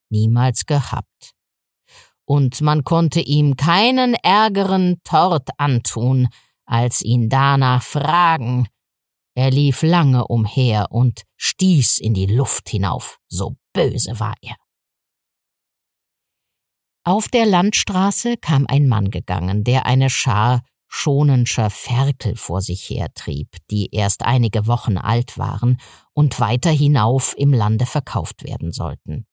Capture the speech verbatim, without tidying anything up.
niemals gehabt. Und man konnte ihm keinen ärgeren Tort antun, als ihn danach fragen. Er lief lange umher und stieß in die Luft hinauf, so böse war er. Auf der Landstraße kam ein Mann gegangen, der eine Schar schonenscher Ferkel vor sich hertrieb, die erst einige Wochen alt waren und weiter hinauf im Lande verkauft werden sollten.